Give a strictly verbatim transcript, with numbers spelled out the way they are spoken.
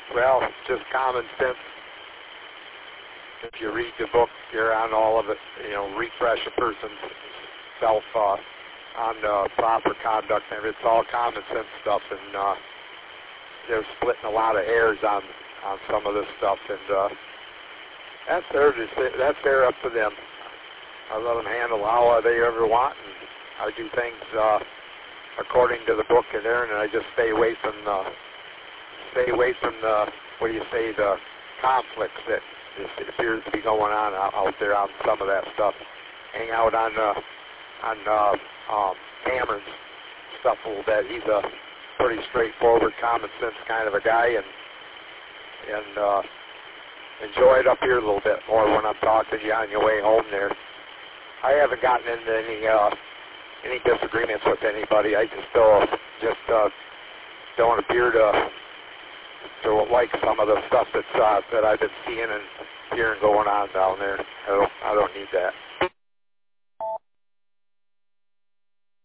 Well, just common sense. If you read the book, you're on all of it. You know, refresh a person's self uh, on uh, proper conduct, and it's all common sense stuff. And uh, they're splitting a lot of hairs on on some of this stuff, and uh, that's their that's their up to them. I let them handle how they ever want, and I do things uh, according to the book in there, and I just stay away from the stay away from the what do you say the conflicts that it appears to be going on out, out there on some of that stuff. Hang out on uh, on uh, um, Cameron's stuff a little bit. He's a pretty straightforward, common sense kind of a guy, and and uh, enjoy it up here a little bit more when I'm talking to you on your way home there. I haven't gotten into any uh, any disagreements with anybody. I just still just uh, don't appear to to like some of the stuff that's uh, that I've been seeing and hearing going on down there. I don't I don't need that.